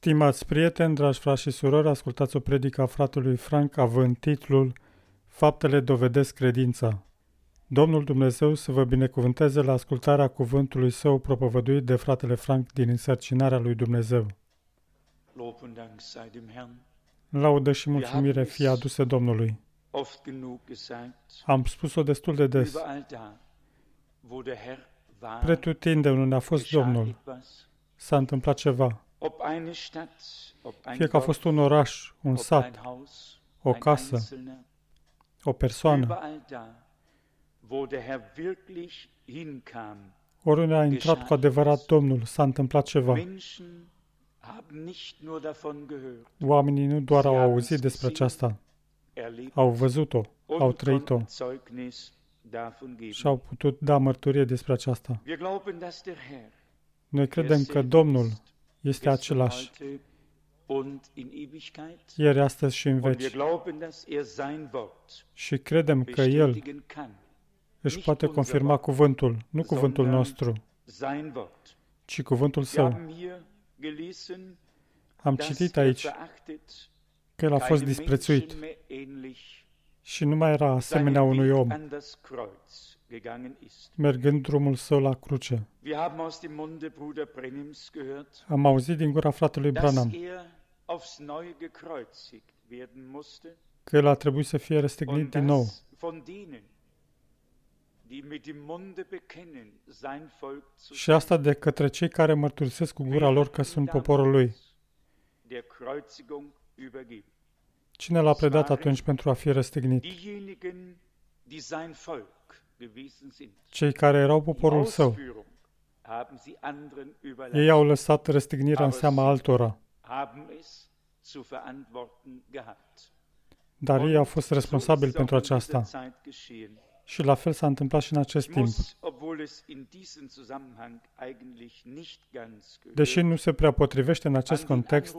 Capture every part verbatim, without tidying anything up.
Stimați prieteni, dragi frați și surori, ascultați o predică a fratelui Frank având titlul Faptele dovedesc credința. Domnul Dumnezeu să vă binecuvânteze la ascultarea cuvântului său propovăduit de fratele Frank din însărcinarea lui Dumnezeu. Laudă și mulțumire fie aduse Domnului. Am spus-o destul de des. Pretutindeni unde a fost Domnul, s-a întâmplat ceva. Fie că a fost un oraș, un sat, o casă, o persoană, oriunde a intrat cu adevărat Domnul, s-a întâmplat ceva. Oamenii nu doar au auzit despre aceasta, au văzut-o, au trăit-o și au putut da mărturie despre aceasta. Noi credem că Domnul este același ieri, astăzi și în veci. Și credem că El își poate confirma cuvântul, nu cuvântul nostru, ci cuvântul Său. Am citit aici că El a fost disprețuit și nu mai era asemenea unui om, mergând drumul Său la cruce. Am auzit din gura fratelui Branham că El a trebuit să fie răstignit din nou și asta de către cei care mărturisesc cu gura lor că sunt poporul Lui. Cine L-a predat atunci pentru a fi răstignit? Cei care erau poporul Său. Ei au lăsat răstignirea în seama altora. Dar ei au fost responsabili pentru aceasta. Și la fel s-a întâmplat și în acest timp. Deși nu se prea potrivește în acest context,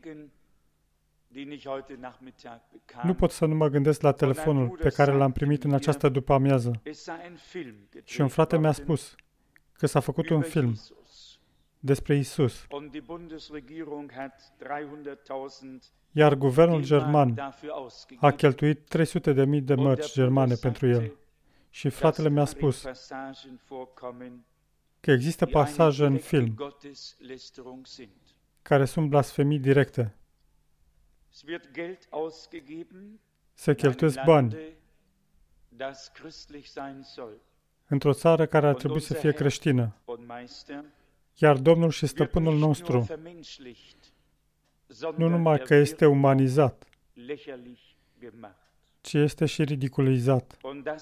nu pot să nu mă gândesc la telefonul pe care l-am primit în această după-amiază. Și un frate mi-a spus că s-a făcut un film despre Isus. Iar guvernul german a cheltuit trei sute de mii de mărci germane pentru el. Și fratele mi-a spus că există pasaje în film care sunt blasfemii directe. Se cheltuiesc bani într-o țară care ar trebui să fie creștină. Iar Domnul și Stăpânul nostru nu numai că este umanizat, ci este și ridiculizat.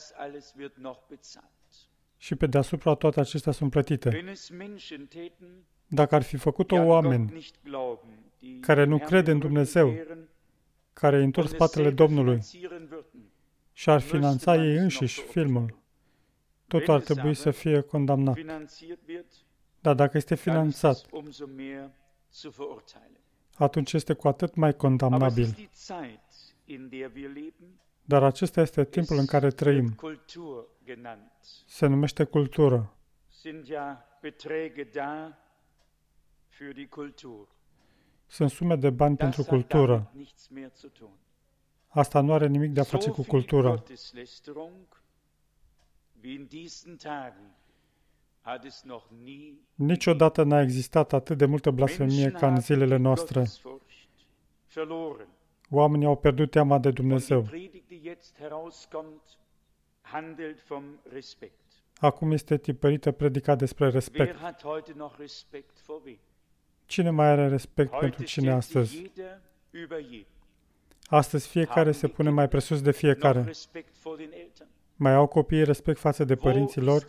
Și pe deasupra toate acestea sunt plătite. Dacă ar fi făcut-o oameni care nu cred în Dumnezeu, care îi întorc spatele Domnului și ar finanța ei înșiși filmul, totul ar trebui să fie condamnat. Dar dacă este finanțat, atunci este cu atât mai condamnabil. Dar acesta este timpul în care trăim. Se numește cultură. Sunt sume de bani pentru cultură. Asta nu are nimic de a face cu cultura. Niciodată n-a existat atât de multă blasfemie ca în zilele noastre. Oamenii au pierdut teama de Dumnezeu. Acum este tipărită predica despre respect. Cine mai are respect pentru cine astăzi? Astăzi fiecare se pune mai presus de fiecare. Mai au copiii respect față de părinții lor?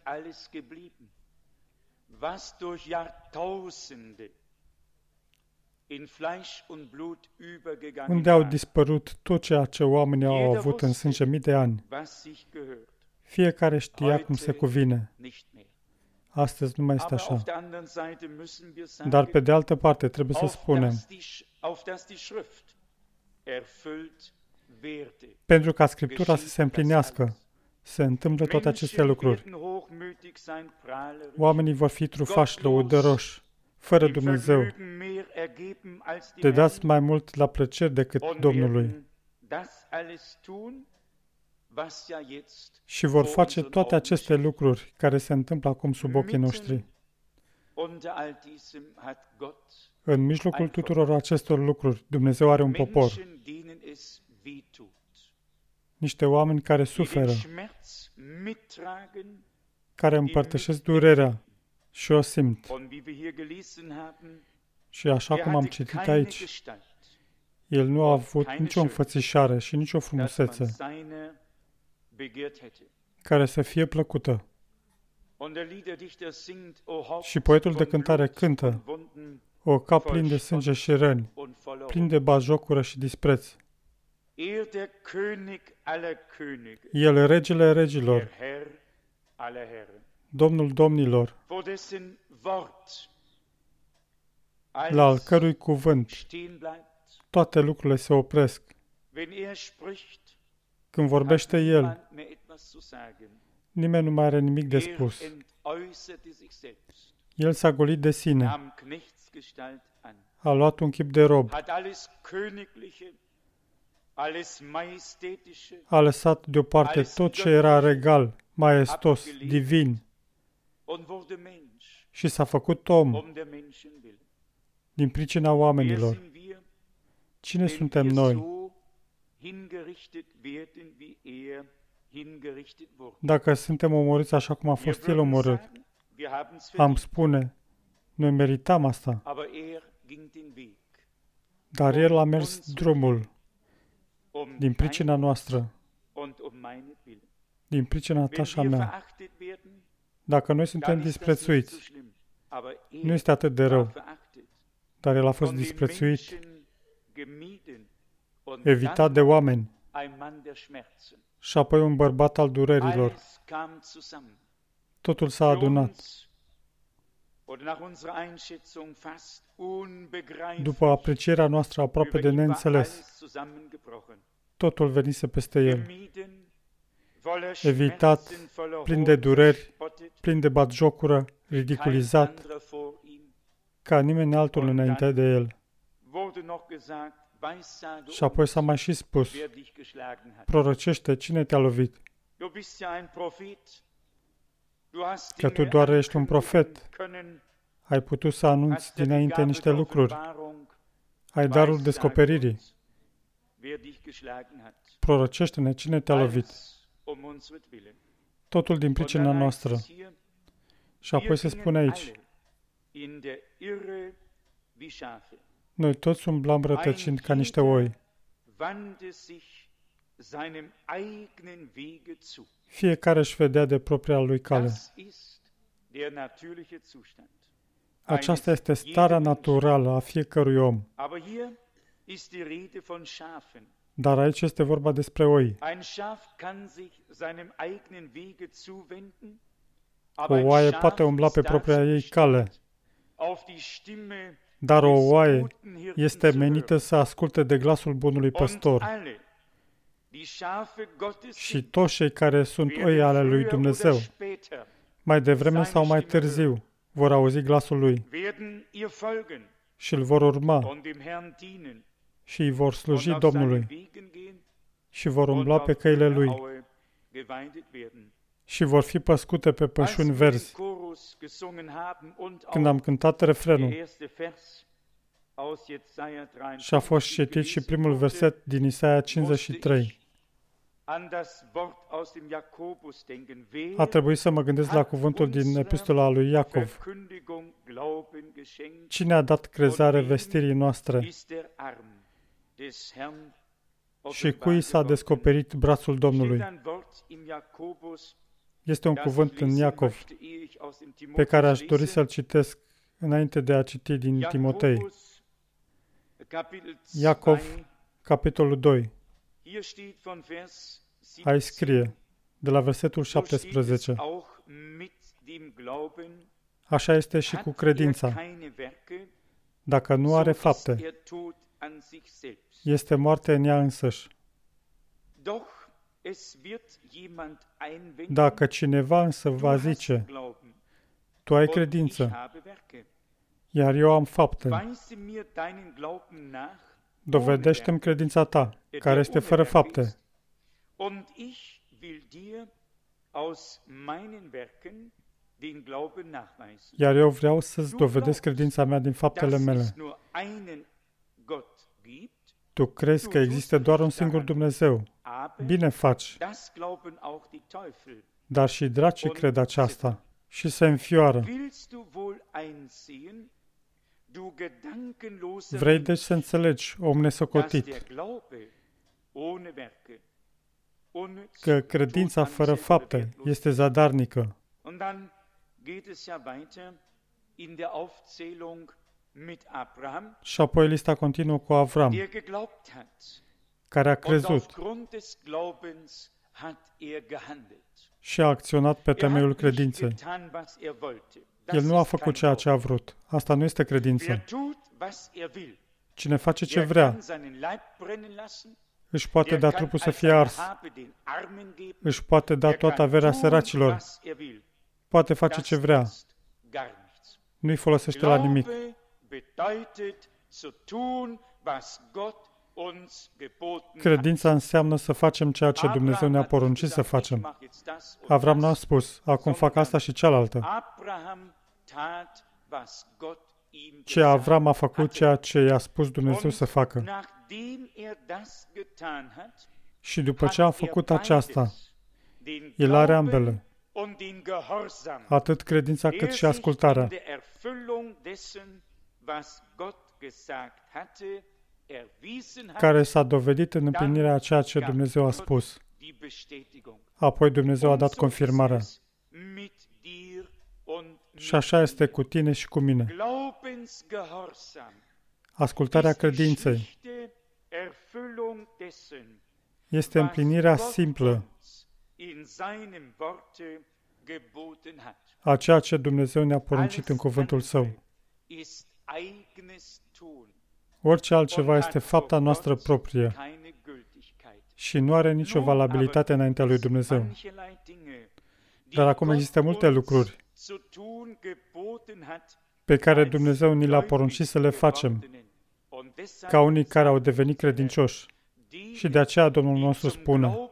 Unde au dispărut tot ceea ce oamenii au avut în sânge mii de ani? Fiecare știa cum se cuvine. Astăzi nu mai este așa. Dar pe de altă parte trebuie să spunem, pentru ca Scriptura să se împlinească, se întâmplă toate aceste lucruri. Oamenii vor fi trufași, lăudăroși, fără Dumnezeu. Te dați mai mult la plăceri decât Domnului. Și vor face toate aceste lucruri care se întâmplă acum sub ochii noștri. În mijlocul tuturor acestor lucruri, Dumnezeu are un popor. Niște oameni care suferă, care împărtășesc durerea și o simt. Și așa cum am citit aici, el nu a avut nicio înfățișare și nicio frumusețe care să fie plăcută. Și poetul de cântare cântă, o cap plin de sânge și răni, plin de batjocură și dispreț. El, regele regilor, Domnul domnilor, la al cărui cuvânt toate lucrurile se opresc. Când vorbește El, nimeni nu mai are nimic de spus. El s-a golit de sine, a luat un chip de rob, a lăsat deoparte tot ce era regal, maestos, divin și s-a făcut om din pricina oamenilor. Cine suntem noi? Dacă suntem omorâți așa cum a fost El omorât, am spune, noi meritam asta. Dar El a mers drumul din pricina noastră, din pricina ta și a mea. Dacă noi suntem disprețuiți, nu este atât de rău, dar El a fost disprețuit, evitat de oameni și apoi un bărbat al durerilor. Totul s-a adunat. După aprecierea noastră aproape de neînțeles, totul venise peste El. Evitat, plin de dureri, plin de batjocură, ridiculizat, ca nimeni altul înainte de El. Și apoi s-a mai și spus, prorăcește, cine te-a lovit? Că tu doar ești un profet. Ai putut să anunți dinainte niște lucruri. Ai darul descoperirii. Prorăcește-ne, cine te-a lovit? Totul din pricina noastră. Și apoi se spune aici, noi toți umblăm rătăcind ca niște oi. Fiecare își vedea de propria lui cale. Aceasta este starea naturală a fiecărui om. Dar aici este vorba despre oi. O oaie poate umbla pe propria ei cale, dar o oaie este menită să asculte de glasul bunului păstor. Și toți cei care sunt oi ale lui Dumnezeu, mai devreme sau mai târziu, vor auzi glasul lui și îl vor urma și îi vor sluji Domnului și vor umbla pe căile lui și vor fi păscute pe pășuni verzi. Când am cântat refrenul și a fost citit și primul verset din Isaia cincizeci și trei, a trebuit să mă gândesc la cuvântul din epistola lui Iacov. Cine a dat crezare vestirii noastre și cui s-a descoperit brațul Domnului? Este un cuvânt în Iacov pe care aș dori să-l citesc înainte de a citi din Timotei. Iacov, capitolul doi. Aici scrie, de la versetul șaptesprezece, așa este și cu credința. Dacă nu are fapte, este moarte în ea însăși. Dacă cineva însă va zice, tu ai credință, iar eu am fapte. Dovedește-mi credința ta, care este fără fapte. Iar eu vreau să-ți dovedesc credința mea din faptele mele. Tu crezi că există doar un singur Dumnezeu. Bine faci. Dar și dracii cred aceasta și se înfioară. Vrei deci să înțelegi, om nesocotit, că credința fără fapte este zadarnică. Și apoi lista continuă cu Avram, care a crezut și a acționat pe temeiul credinței. El nu a făcut ceea ce a vrut. Asta nu este credință. Cine face ce vrea, își poate da trupul să fie ars, își poate da toată averea săracilor, poate face ce vrea. Nu-i folosește la nimic. Credința înseamnă să facem ceea ce Dumnezeu ne-a poruncit să facem. Avram n-a spus, acum fac asta și cealaltă. Ci Avram a făcut ceea ce i-a spus Dumnezeu să facă. Și după ce a făcut aceasta, el are ambele, atât credința cât și ascultarea, care s-a dovedit în împlinirea a ceea ce Dumnezeu a spus. Apoi Dumnezeu a dat confirmarea. Și așa este cu tine și cu mine. Ascultarea credinței este împlinirea simplă a ceea ce Dumnezeu ne-a poruncit în cuvântul Său. Orice altceva este fapta noastră proprie și nu are nicio valabilitate înaintea lui Dumnezeu. Dar acum există multe lucruri pe care Dumnezeu ni le-a poruncit să le facem, ca unii care au devenit credincioși. Și de aceea Domnul nostru spune,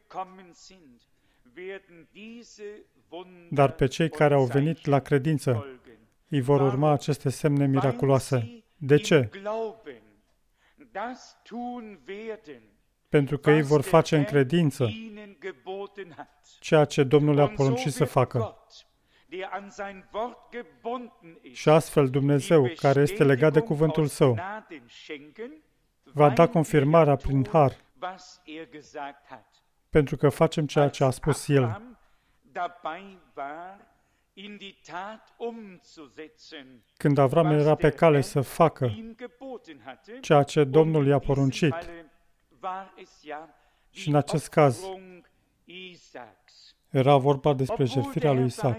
dar pe cei care au venit la credință, îi vor urma aceste semne miraculoase. De ce? Pentru că ei vor face în credință ceea ce Domnul le-a poruncit să facă. Și astfel Dumnezeu, care este legat de cuvântul Său, va da confirmarea prin har, pentru că facem ceea ce a spus El. Când Avram era pe cale să facă ceea ce Domnul i-a poruncit, și în acest caz era vorba despre jertfirea lui Isaac.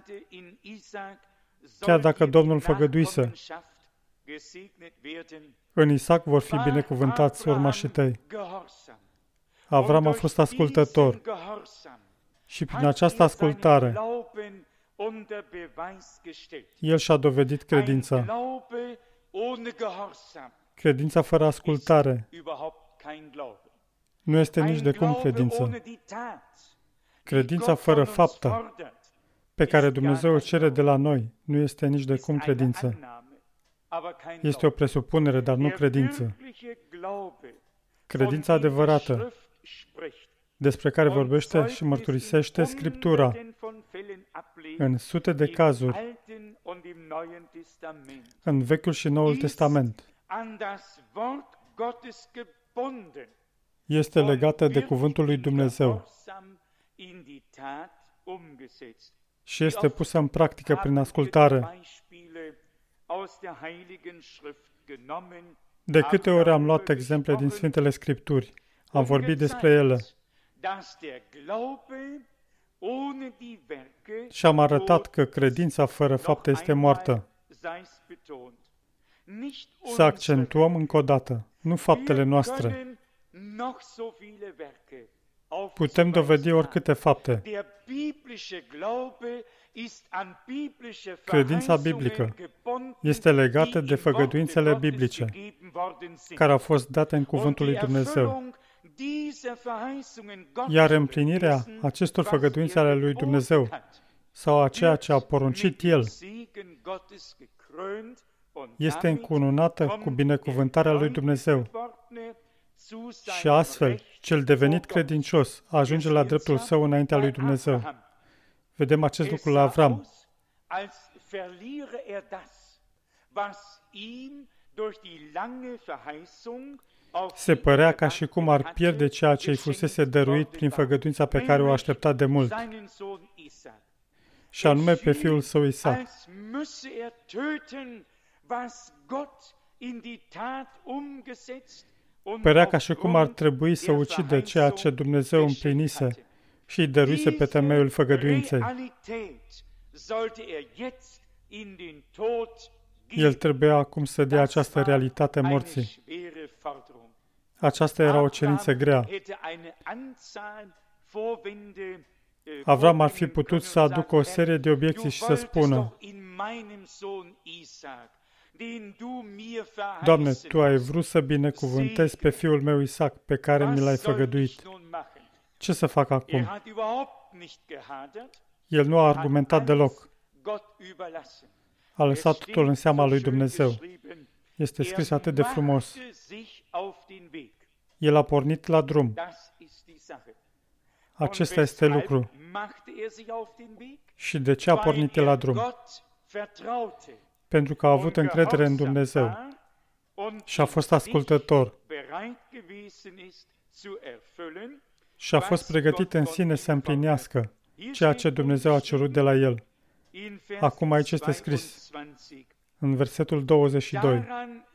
Chiar dacă Domnul făgăduise, în Isaac vor fi binecuvântați urmașii tăi. Avram a fost ascultător și prin această ascultare el și-a dovedit credința. Credința fără ascultare nu este nici de cum credință. Credința fără faptă pe care Dumnezeu o cere de la noi nu este nici de cum credință. Este o presupunere, dar nu credință. Credința adevărată, despre care vorbește și mărturisește Scriptura în sute de cazuri, în Vechiul și Noul Testament, este legată de Cuvântul lui Dumnezeu și este pusă în practică prin ascultare. De câte ori am luat exemple din Sfintele Scripturi, am vorbit despre ele și am arătat că credința fără fapte este moartă. Să accentuăm încă o dată, nu faptele noastre. putem dovedi oricâte fapte. Credința biblică este legată de făgăduințele biblice care au fost date în Cuvântul lui Dumnezeu. Iar împlinirea acestor făgăduințe ale lui Dumnezeu sau a ceea ce a poruncit El este încununată cu binecuvântarea lui Dumnezeu. Și astfel, cel devenit credincios ajunge la dreptul său înaintea lui Dumnezeu. Vedem acest lucru la Avram. Se părea ca și cum ar pierde ceea ce îi fusese dăruit prin făgăduința pe care o aștepta de mult, și anume pe fiul său Isaac. Părea ca și cum ar trebui să ucidă ceea ce Dumnezeu împlinise și îi dăruise pe temeiul făgăduinței. El trebuia acum să dea această realitate morții. Aceasta era o cerință grea. Avram ar fi putut să aducă o serie de obiecții și să spună: Doamne, Tu ai vrut să binecuvântezi pe fiul meu Isaac, pe care mi l-ai făgăduit. Ce să fac acum? El nu a argumentat deloc. A lăsat totul în seama lui Dumnezeu. Este scris atât de frumos. El a pornit la drum. Acesta este lucru. Și de ce a pornit el la drum? Pentru că a avut încredere în Dumnezeu și a fost ascultător și a fost pregătit în sine să împlinească ceea ce Dumnezeu a cerut de la el. Acum aici este scris, în versetul douăzeci și doi.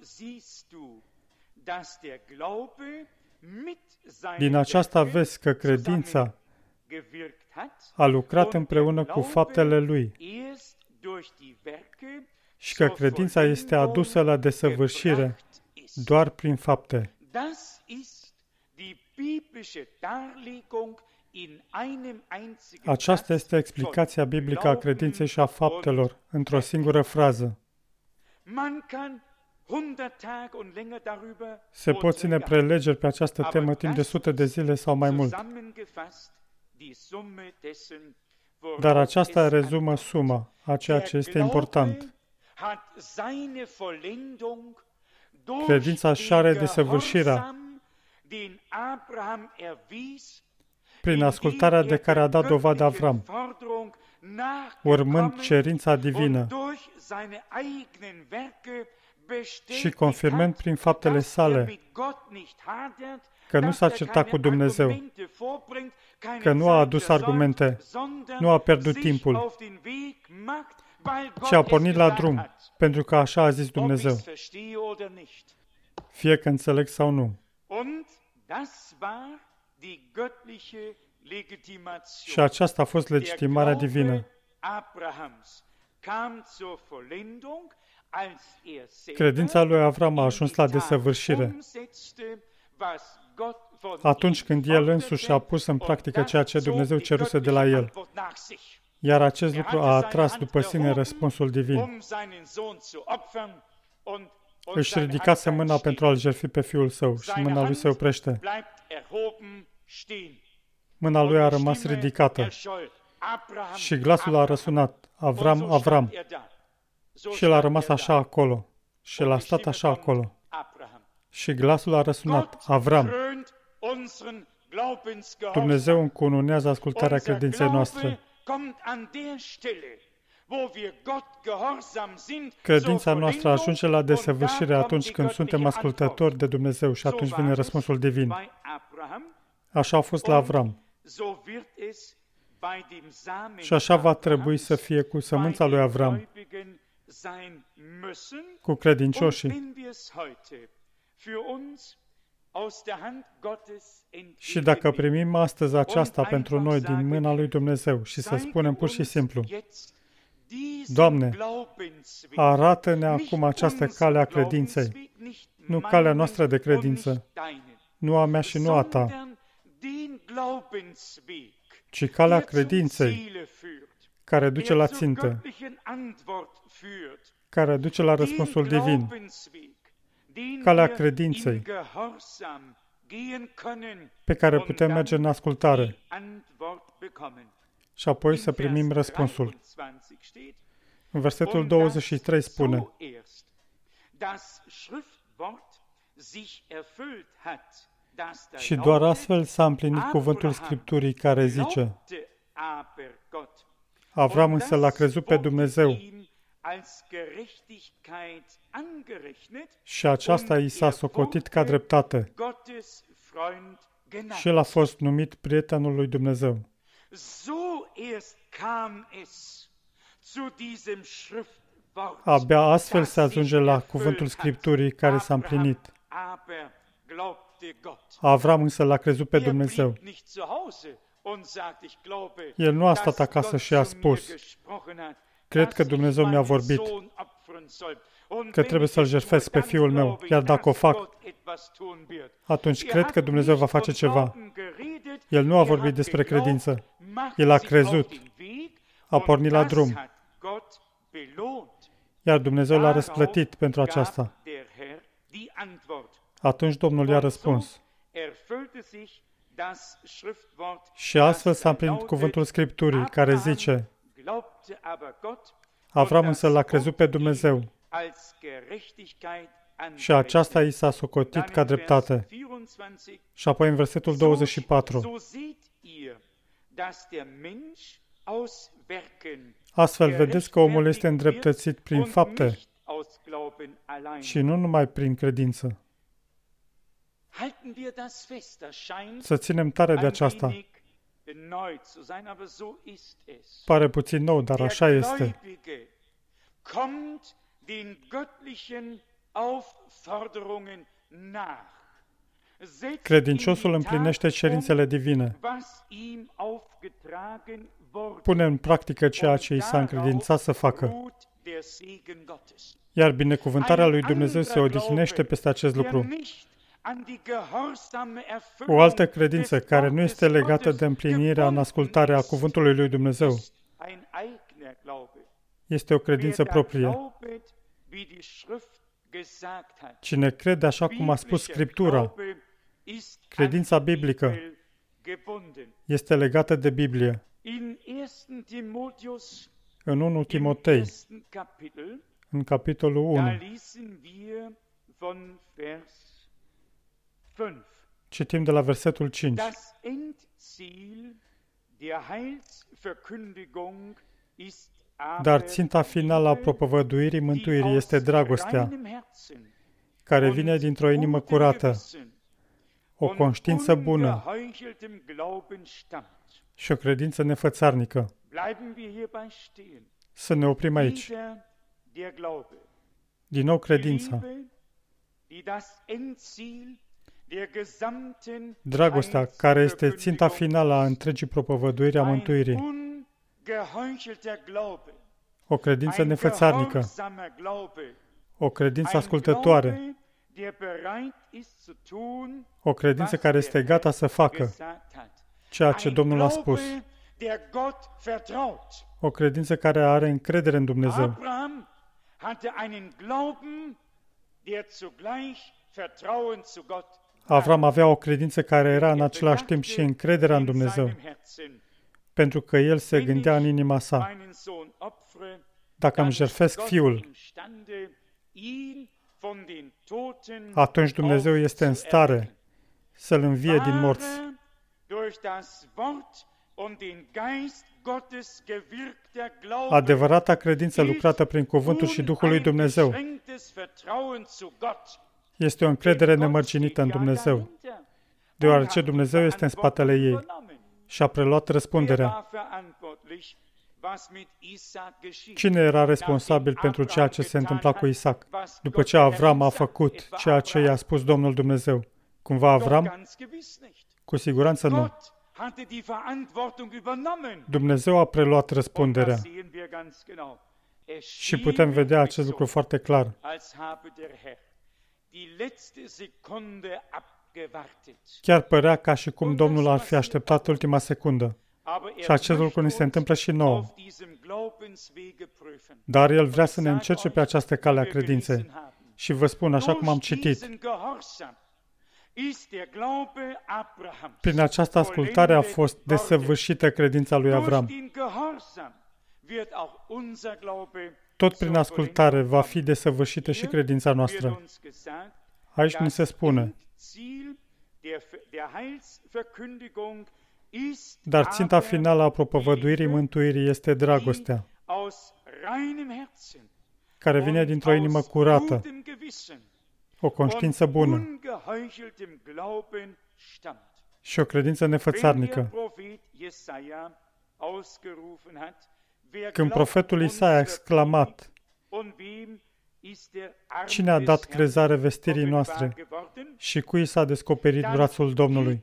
Din aceasta vezi că credința a lucrat împreună cu faptele lui și că credința este adusă la desăvârșire doar prin fapte. Aceasta este explicația biblică a credinței și a faptelor într-o singură frază. Se pot ține prelegeri pe această temă timp de sute de zile sau mai mult. Dar aceasta rezumă suma a ceea ce este important. Credința își are desăvârșirea prin ascultarea de care a dat dovadă Avram, urmând cerința divină și confirmând prin faptele sale că nu s-a certat cu Dumnezeu, că nu a adus argumente, nu a pierdut timpul, ci a pornit la drum, pentru că așa a zis Dumnezeu, fie că înțeleg sau nu. Și aceasta a fost legitimarea divină. Credința lui Avram a ajuns la desăvârșire atunci când el însuși a pus în practică ceea ce Dumnezeu ceruse de la el. Iar acest lucru a atras după sine răspunsul divin. Își ridicase mâna pentru a-l jertfi pe fiul său și mâna lui se oprește. Mâna lui a rămas ridicată și glasul a răsunat, Avram, Avram. Și el a rămas așa acolo și el a stat așa acolo. Și glasul a răsunat, Avram. Dumnezeu încununează ascultarea credinței noastre. Credința noastră ajunge la desăvârșire atunci când suntem ascultători de Dumnezeu și atunci vine răspunsul divin. Așa a fost la Avram. Și așa va trebui să fie cu sămânța lui Avram, cu credincioșii. Și dacă primim astăzi aceasta pentru noi din mâna lui Dumnezeu și să spunem pur și simplu, Doamne, arată-ne acum această cale a credinței, nu calea noastră de credință, nu a mea și nu a Ta, ci calea credinței, care duce la țintă, care duce la răspunsul divin. Calea credinței, pe care putem merge în ascultare și apoi să primim răspunsul. În versetul douăzeci și trei spune: și doar astfel s-a împlinit cuvântul Scripturii care zice: Avram însă l-a crezut pe Dumnezeu și aceasta i s-a socotit ca dreptate și el a fost numit prietenul lui Dumnezeu. Abia astfel se ajunge la cuvântul Scripturii care s-a împlinit. Avram însă l-a crezut pe Dumnezeu. El nu a stat acasă și a spus: cred că Dumnezeu mi-a vorbit că trebuie să-l jertfesc pe fiul meu, iar dacă o fac, atunci cred că Dumnezeu va face ceva. El nu a vorbit despre credință. El a crezut. A pornit la drum. Iar Dumnezeu l-a răsplătit pentru aceasta. Atunci Domnul i-a răspuns. Și astfel s-a împlinit cuvântul Scripturii, care zice: Avram însă l-a crezut pe Dumnezeu și aceasta i s-a socotit ca dreptate. Și apoi în versetul douăzeci și patru: astfel vedeți că omul este îndreptățit prin fapte și nu numai prin credință. Să ținem tare de aceasta. Pare puțin nou, dar așa este. Credinciosul împlinește cerințele divine. Pune în practică ceea ce i s-a încredințat să facă. Iar binecuvântarea lui Dumnezeu se odihnește peste acest lucru. O altă credință care nu este legată de împlinirea în ascultarea cuvântului lui Dumnezeu este o credință proprie. Cine crede așa cum a spus Scriptura, credința biblică, este legată de Biblie. În întâi Timotei, în capitolul unu, citim de la versetul cinci. Dar ținta finală a propovăduirii mântuirii este dragostea, care vine dintr-o inimă curată, o conștiință bună și o credință nefățarnică. Să ne oprim aici. Din nou credința. Dragostea, care este ținta finală a întregii propovăduiri a mântuirii. O credință nefățarnică. O credință ascultătoare. O credință care este gata să facă ceea ce Domnul a spus. O credință care are încredere în Dumnezeu. Avram avea o credință care era în același timp și încrederea în Dumnezeu, pentru că el se gândea în inima sa: dacă îmi jertfesc fiul, atunci Dumnezeu este în stare să-l învie din morți. Adevărata credință lucrată prin cuvântul și Duhul lui Dumnezeu este o încredere nemărginită în Dumnezeu, deoarece Dumnezeu este în spatele ei și a preluat răspunderea. Cine era responsabil pentru ceea ce se întâmpla cu Isaac, după ce Avram a făcut ceea ce i-a spus Domnul Dumnezeu? Cumva Avram? Cu siguranță nu. Dumnezeu a preluat răspunderea. Și putem vedea acest lucru foarte clar. Chiar părea ca și cum Domnul ar fi așteptat ultima secundă. Și acest lucru ni se întâmplă și nouă. Dar El vrea să ne încerce pe această cale a credinței. Și vă spun, așa cum am citit, prin această ascultare a fost desăvârșită credința lui Avram. Tot prin ascultare va fi desăvârșită și credința noastră. Aici ni se spune, dar ținta finală a propovăduirii mântuirii este dragostea, care vine dintr-o inimă curată, o conștiință bună și o credință nefățarnică. Când profetul Isaia a exclamat, cine a dat crezare vestirii noastre și cui s-a descoperit brațul Domnului?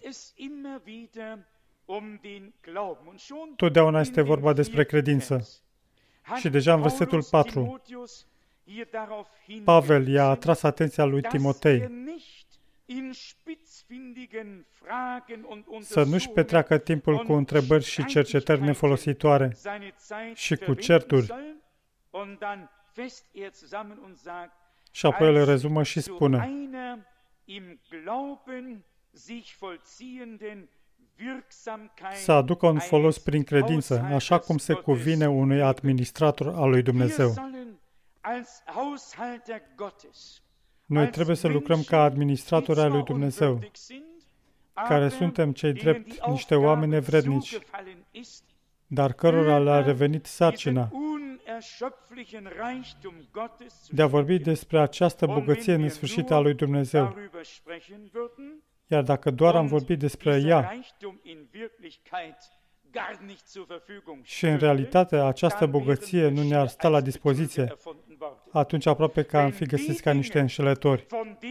Totdeauna este vorba despre credință. Și deja în versetul patru, Pavel i-a atras atenția lui Timotei să nu-și petreacă timpul cu întrebări și cercetări nefolositoare și cu certuri. Și apoi el rezumă și spune, să aducă un folos prin credință, așa cum se cuvine unui administrator al lui Dumnezeu. Noi trebuie să lucrăm ca administratori al lui Dumnezeu, care suntem cei drept niște oameni nevrednici, dar cărora le-a revenit sarcina de a vorbi despre această bogăție nesfârșită a lui Dumnezeu. Iar dacă doar am vorbit despre ea și în realitate această bogăție nu ne-ar sta la dispoziție, atunci aproape că am fi găsiți ca niște înșelători.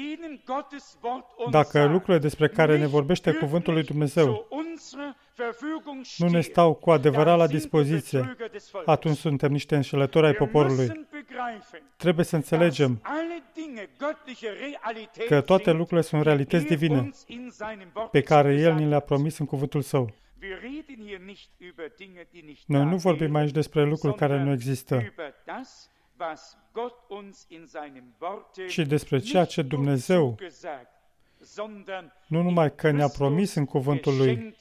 Dacă lucrurile despre care ne vorbește cuvântul lui Dumnezeu nu ne stau cu adevărat la dispoziție, atunci suntem niște înșelători ai poporului. Trebuie să înțelegem că toate lucrurile sunt realități divine pe care El ni le-a promis în cuvântul Său. Noi nu vorbim aici despre lucruri care nu există, ci despre ceea ce Dumnezeu nu numai că ne-a promis în cuvântul Lui,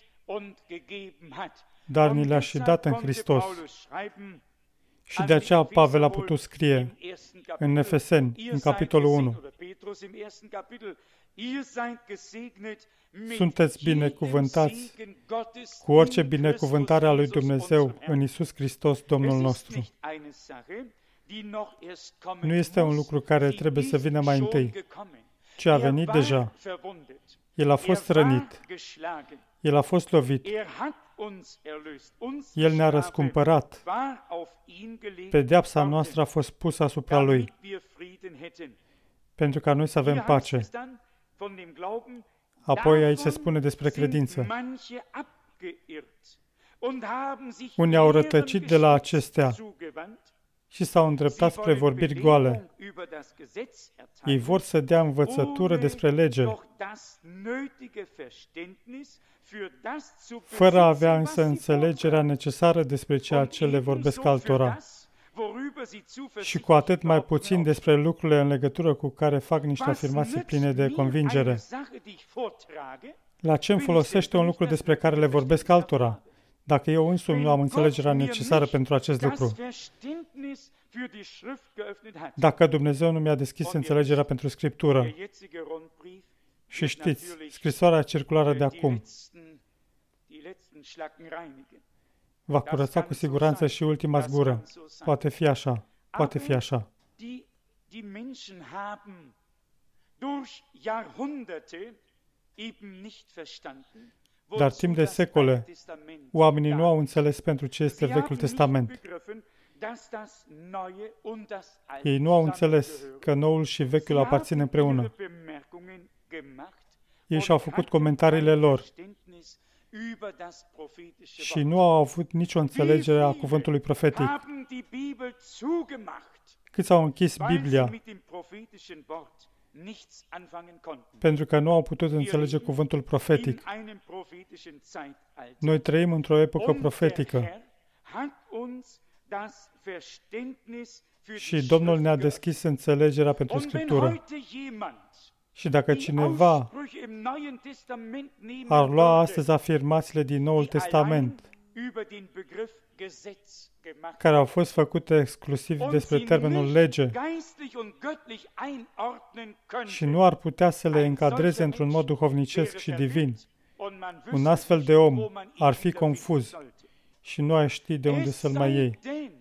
dar ni le-a și dat în Hristos. Și de aceea Pavel a putut scrie în Efeseni, în capitolul unu, sunteți binecuvântați cu orice binecuvântare a lui Dumnezeu în Iisus Hristos, Domnul nostru. Nu este un lucru care trebuie să vină mai întâi, ci a venit deja. El a fost rănit. El a fost lovit. El ne-a răscumpărat. Pedeapsa noastră a fost pusă asupra Lui, pentru ca noi să avem pace. Apoi aici se spune despre credință. Unii au rătăcit de la acestea și s-au îndreptat spre vorbiri goale. Ei vor să dea învățătură despre lege, fără a avea însă înțelegerea necesară despre ceea ce le vorbesc altora, și cu atât mai puțin despre lucrurile în legătură cu care fac niște afirmații pline de convingere. La ce îmi folosește un lucru despre care le vorbesc altora, dacă eu însumi nu am înțelegerea necesară pentru acest lucru? Dacă Dumnezeu nu mi-a deschis înțelegerea pentru Scriptură, și știți, scrisoarea circulară de acum va curăța cu siguranță și ultima zgură. Poate fi așa, poate fi așa. Dar timp de secole, oamenii nu au înțeles pentru ce este Vechiul Testament. Ei nu au înțeles că Noul și Vechiul aparțin împreună. Ei și-au făcut comentariile lor și nu au avut nicio înțelegere a cuvântului profetic. Câți au închis Biblia pentru că nu au putut înțelege cuvântul profetic. Noi trăim într-o epocă profetică și Domnul ne-a deschis înțelegerea pentru Scriptură. Și dacă cineva ar lua astăzi afirmațiile din Noul Testament, care au fost făcute exclusiv despre termenul lege și nu ar putea să le încadreze într-un mod duhovnicesc și divin, un astfel de om ar fi confuz și nu ar ști de unde să-l mai iei.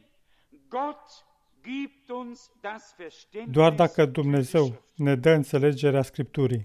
Doar dacă Dumnezeu ne dă înțelegerea Scripturii.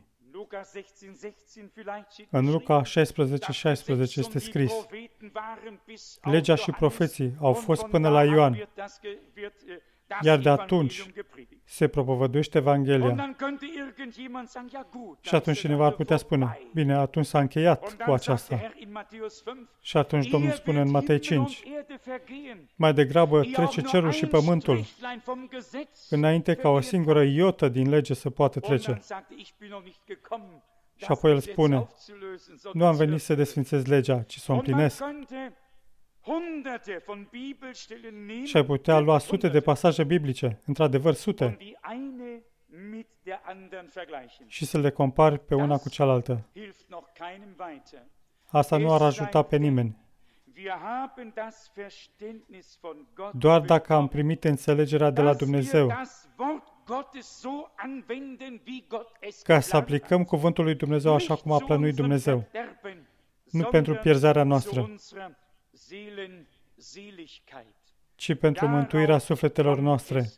În Luca șaisprezece șaisprezece este scris: legea și profeții au fost până la Ioan, iar de atunci se propovăduiește Evanghelia. Și atunci cineva ar putea spune: bine, atunci s-a încheiat cu aceasta. Și atunci Domnul spune în Matei cinci: mai degrabă trece cerul și pământul, înainte ca o singură iotă din lege să poată trece. Și apoi el spune: nu am venit să desfințez legea, ci să o împlinesc. Și ai putea lua sute de pasaje biblice, într-adevăr sute, și să le compari pe una cu cealaltă. Asta nu ar ajuta pe nimeni. Doar dacă am primit înțelegerea de la Dumnezeu, ca să aplicăm cuvântul lui Dumnezeu așa cum a plănuit Dumnezeu, nu pentru pierzarea noastră, ci pentru mântuirea sufletelor noastre.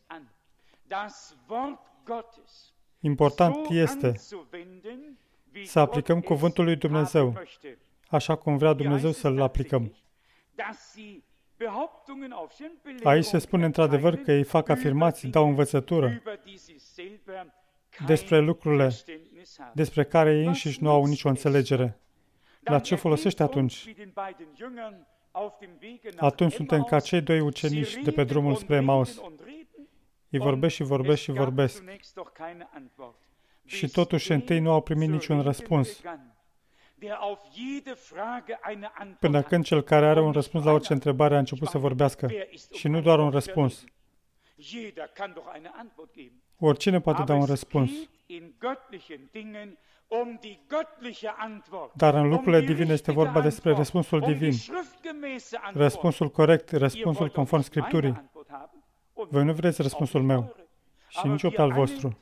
Important este să aplicăm cuvântul lui Dumnezeu așa cum vrea Dumnezeu să-l aplicăm. Aici se spune într-adevăr că ei fac afirmații, dau învățătură despre lucrurile despre care ei înșiși nu au nicio înțelegere. La ce folosește atunci? Atunci suntem ca cei doi ucenici de pe drumul spre Emaus. Îi vorbesc și vorbesc și vorbesc. Și totuși întâi nu au primit niciun răspuns. Până când cel care are un răspuns la orice întrebare a început să vorbească. Și nu doar un răspuns. Oricine poate da un răspuns. Dar în lucrurile divine este vorba despre răspunsul divin. Răspunsul corect, răspunsul conform Scripturii. Voi nu vreți răspunsul meu și nici pe al vostru.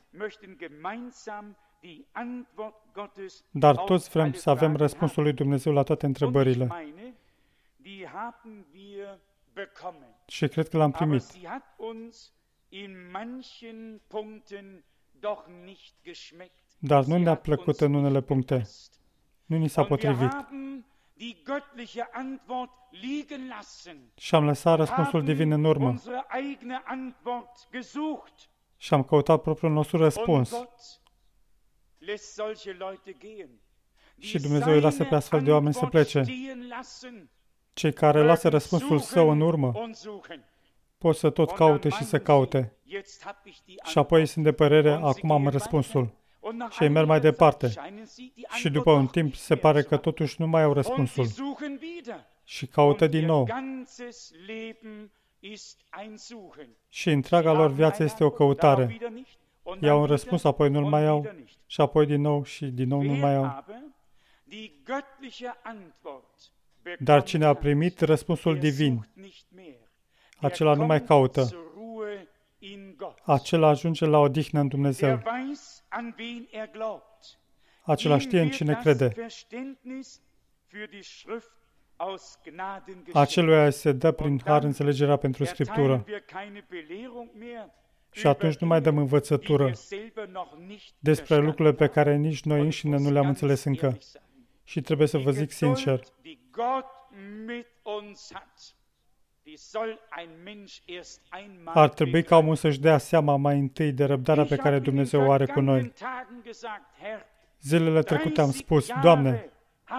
Dar toți vrem să avem răspunsul lui Dumnezeu la toate întrebările. Și cred că l-am primit. Dar nu ne-a plăcut în unele puncte. Nu ni s-a potrivit. Și am lăsat răspunsul divin în urmă. Și am căutat propriul nostru răspuns. Și Dumnezeu îi lasă pe astfel de oameni să plece. Cei care lasă răspunsul său în urmă pot să tot caute și să caute. Și apoi sunt de părere, acum am răspunsul. Și ei merg mai departe. Și după un timp se pare că totuși nu mai au răspunsul. Și caută din nou. Și întreaga lor viață este o căutare. Iau un răspuns, apoi nu-l mai au, și apoi din nou și din nou nu mai au. Dar cine a primit răspunsul divin, acela nu mai caută. Acela ajunge la odihnă în Dumnezeu. Acela știe în cine crede. Aceluia se dă prin har înțelegerea pentru Scriptură. Și atunci nu mai dăm învățătură despre lucrurile pe care nici noi înșine nu le-am înțeles încă. Și trebuie să vă zic sincer, ar trebui ca omul să-și dea seama mai întâi de răbdarea pe care Dumnezeu o are cu noi. Zilele trecute am spus: Doamne,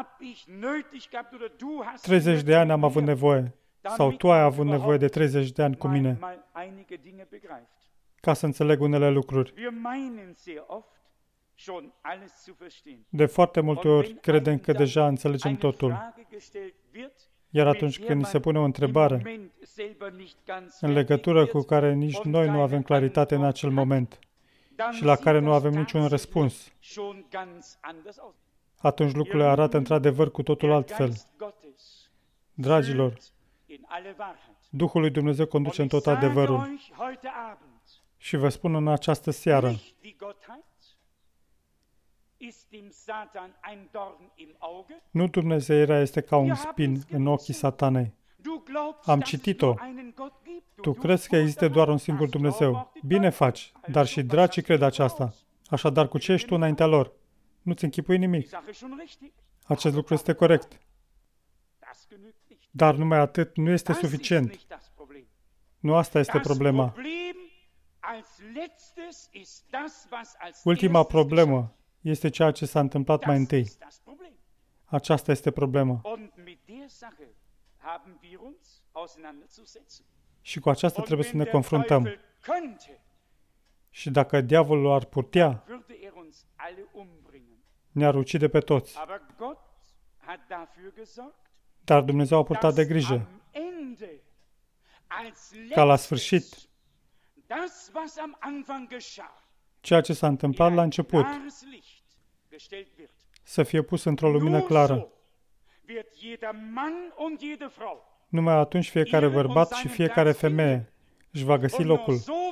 treizeci de ani am avut nevoie, sau Tu ai avut nevoie de treizeci de ani cu mine, ca să înțeleg unele lucruri. De foarte multe ori credem că deja înțelegem totul. Iar atunci când ni se pune o întrebare în legătură cu care nici noi nu avem claritate în acel moment și la care nu avem niciun răspuns, atunci lucrurile arată într-adevăr cu totul altfel. Dragilor, Duhul lui Dumnezeu conduce în tot adevărul. Și vă spun în această seară, nu Dumnezeirea este ca un spin în ochii Satanei. Am citit-o. Tu crezi că există doar un singur Dumnezeu. Bine faci, dar și dracii cred aceasta. Așadar, cu ce ești tu înaintea lor? Nu-ți închipui nimic. Acest lucru este corect. Dar numai atât nu este suficient. Nu asta este problema. Ultima problemă este ceea ce s-a întâmplat mai întâi. Aceasta este problema. Și cu aceasta trebuie să ne confruntăm. Și dacă diavolul ar putea, ne-ar ucide pe toți. Dar Dumnezeu a purtat de grijă ca la sfârșit ceea ce s-a întâmplat la început să fie pus într-o lumină clară. Numai atunci fiecare bărbat și fiecare femeie își va găsi locul.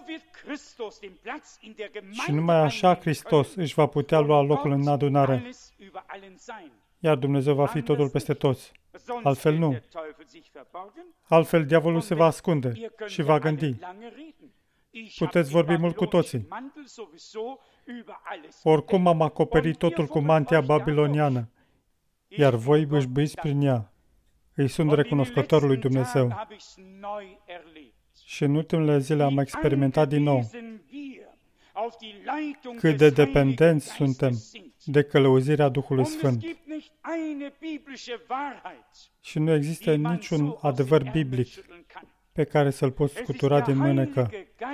Și numai așa Hristos își va putea lua locul în adunare. Iar Dumnezeu va fi totul peste toți. Altfel nu. Altfel diavolul se va ascunde și va gândi. Puteți vorbi mult cu toții. Oricum am acoperit totul cu mantia babiloniană, iar voi bâșbâiți prin ea. Îi sunt recunoscător lui Dumnezeu. Și în ultimele zile am experimentat din nou cât de dependenți suntem de călăuzirea Duhului Sfânt. Și nu există niciun adevăr biblic pe care să-l poți scutura din mânecă.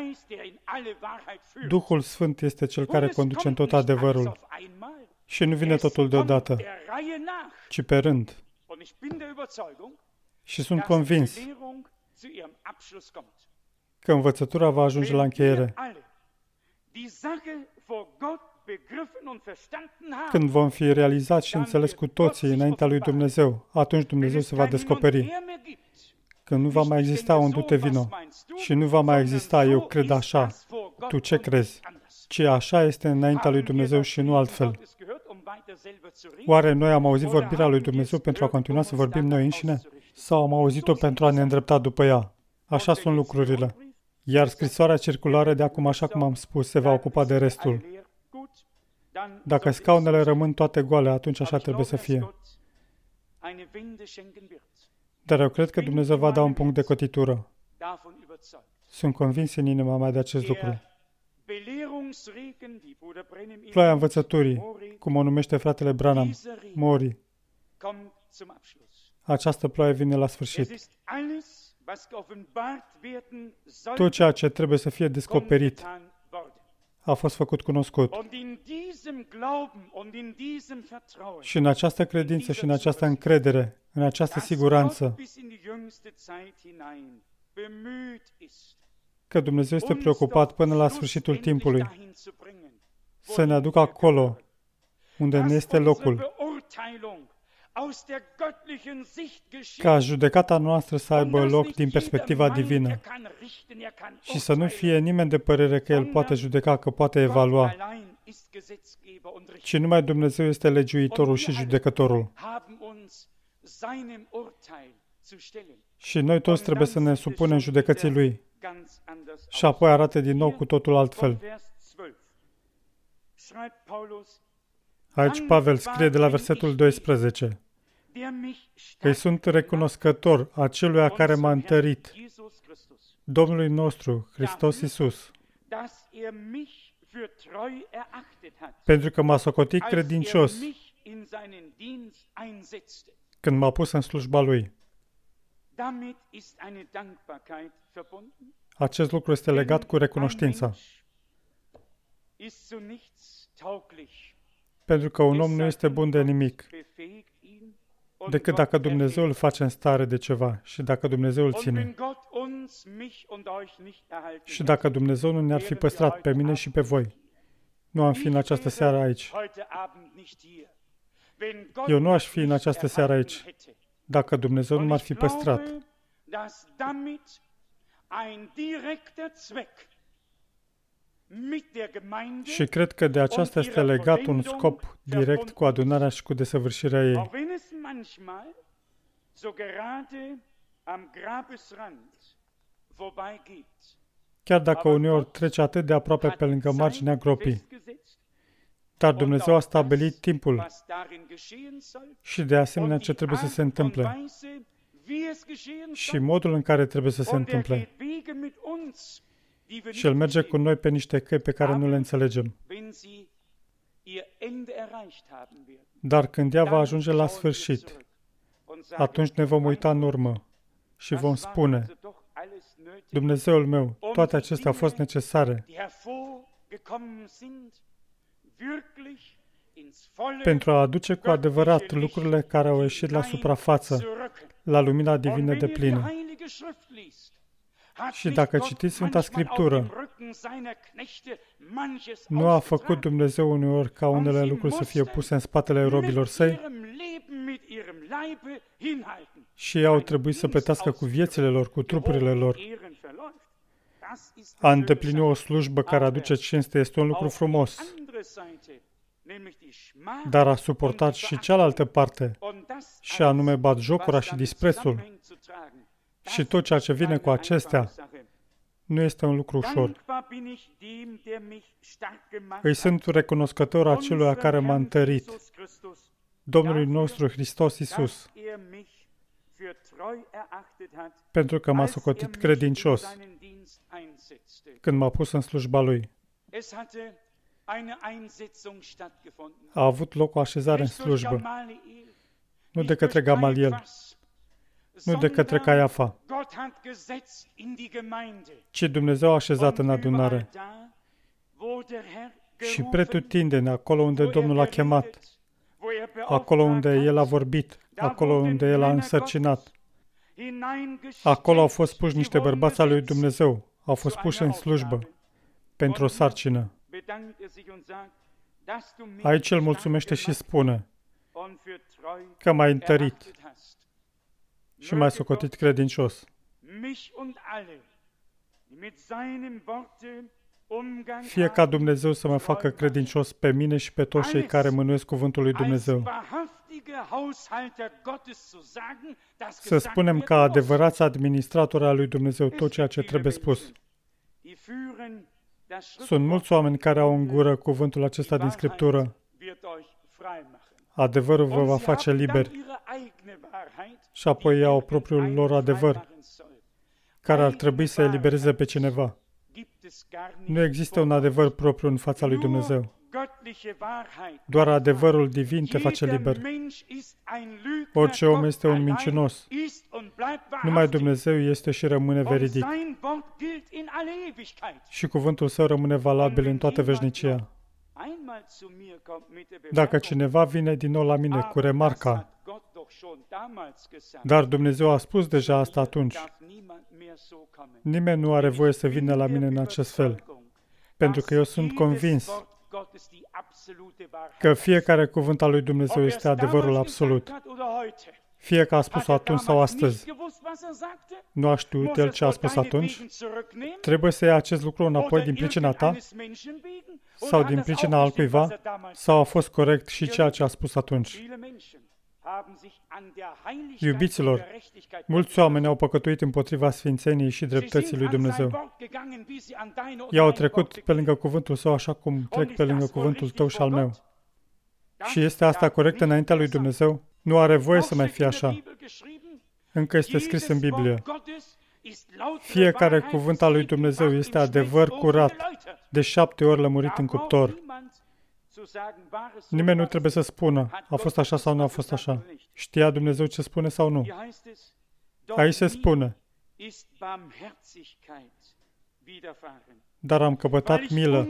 Duhul Sfânt este Cel care conduce în tot adevărul. Și nu vine totul deodată, ci pe rând. Și sunt convins că învățătura va ajunge la încheiere. Când vom fi realizat și înțeles cu toții înaintea lui Dumnezeu, atunci Dumnezeu se va descoperi. Când nu va mai exista un du-te vino și nu va mai exista eu cred așa, tu ce crezi? Ci așa este înaintea lui Dumnezeu și nu altfel. Oare noi am auzit vorbirea lui Dumnezeu pentru a continua să vorbim noi înșine? Sau am auzit-o pentru a ne îndrepta după ea? Așa sunt lucrurile. Iar scrisoarea circulară de acum, așa cum am spus, se va ocupa de restul. Dacă scaunele rămân toate goale, atunci așa trebuie să fie. Dar eu cred că Dumnezeu va da un punct de cotitură. Sunt convins în inima mea de acest lucru. Ploaia învățăturii, cum o numește fratele Branham, Mori. Această ploaie vine la sfârșit. Tot ceea ce trebuie să fie descoperit a fost făcut cunoscut. Și în această credință și în această încredere, în această siguranță, că Dumnezeu este preocupat până la sfârșitul timpului să ne aducă acolo unde ne este locul, ca judecata noastră să aibă loc din perspectiva divină și să nu fie nimeni de părere că El poate judeca, că poate evalua, ci numai Dumnezeu este legiuitorul și judecătorul. Și noi toți trebuie să ne supunem judecății Lui. Și apoi arată din nou cu totul altfel. Aici Pavel scrie de la versetul doisprezece. Îi sunt recunoscător aceluia care m-a întărit, Domnului nostru, Hristos Iisus, pentru că m-a socotit credincios când m-a pus în slujba Lui. Acest lucru este legat cu recunoștința. Pentru că un om nu este bun de nimic, decât dacă Dumnezeu îl face în stare de ceva și dacă Dumnezeu îl ține. Și dacă Dumnezeu nu ne-ar fi păstrat pe mine și pe voi, nu am fi în această seară aici. Eu nu aș fi în această seară aici dacă Dumnezeu nu m-ar fi păstrat. Și cred că de aceasta este legat un scop direct cu adunarea și cu desăvârșirea ei. Chiar dacă uneori trece atât de aproape pe lângă marginea gropii, dar Dumnezeu a stabilit timpul și de asemenea ce trebuie să se întâmple și modul în care trebuie să se întâmple. Și El merge cu noi pe niște căi pe care nu le înțelegem. Dar când ea va ajunge la sfârșit, atunci ne vom uita în urmă și vom spune: Dumnezeul meu, toate acestea au fost necesare pentru a aduce cu adevărat lucrurile care au ieșit la suprafață, la lumina divină de plină. Și dacă citiți Sfânta Scriptură, nu a făcut Dumnezeu uneori ca unele lucruri să fie puse în spatele robilor săi și ei au trebuit să plătească cu viețile lor, cu trupurile lor. A îndeplini o slujbă care aduce cinste este un lucru frumos, dar a suportat și cealaltă parte, și anume batjocura și disprețul și tot ceea ce vine cu acestea, nu este un lucru ușor. Îi sunt recunoscător acelui care m-a întărit, Domnului nostru Hristos Iisus, pentru că m-a socotit credincios când m-a pus în slujba Lui. A avut loc o așezare în slujbă, nu de către Gamaliel, nu de către Caiafa, ci Dumnezeu a așezat în adunare. Și pretutindeni, acolo unde Domnul a chemat, acolo unde El a vorbit, acolo unde El a însărcinat, acolo au fost puși niște bărbați al lui Dumnezeu, au fost puși în slujbă pentru o sarcină. Aici El mulțumește și spune că m-ai întărit și m-ai socotit credincios. Fie ca Dumnezeu să mă facă credincios pe mine și pe toți cei care mânuiesc cuvântul lui Dumnezeu. Să spunem ca adevărați administratori al lui Dumnezeu tot ceea ce trebuie spus. Sunt mulți oameni care au în gură cuvântul acesta din Scriptură. Adevărul vă va face liberi. Și apoi iau propriul lor adevăr, care ar trebui să elibereze pe cineva. Nu există un adevăr propriu în fața lui Dumnezeu. Doar adevărul divin te face liber. Orice om este un mincinos. Numai Dumnezeu este și rămâne veridic. Și cuvântul Său rămâne valabil în toată veșnicia. Dacă cineva vine din nou la mine cu remarca: dar Dumnezeu a spus deja asta atunci, nimeni nu are voie să vină la mine în acest fel, pentru că eu sunt convins că fiecare cuvânt al lui Dumnezeu este adevărul absolut. Fie că a spus-o atunci sau astăzi. Nu a știut El ce a spus atunci? Trebuie să ia acest lucru înapoi din pricina ta? Sau din pricina altcuiva? Sau a fost corect și ceea ce a spus atunci? Iubiților, mulți oameni au păcătuit împotriva sfințeniei și dreptății lui Dumnezeu. I-au trecut pe lângă cuvântul Său așa cum trec pe lângă cuvântul tău și al meu. Și este asta corect înaintea lui Dumnezeu? Nu are voie să mai fie așa. Încă este scris în Biblie. Fiecare cuvânt al lui Dumnezeu este adevăr curat, de șapte ori lămurit în cuptor. Nimeni nu trebuie să spună, a fost așa sau nu a fost așa. Știa Dumnezeu ce spune sau nu? Aici se spune: dar am căpătat milă,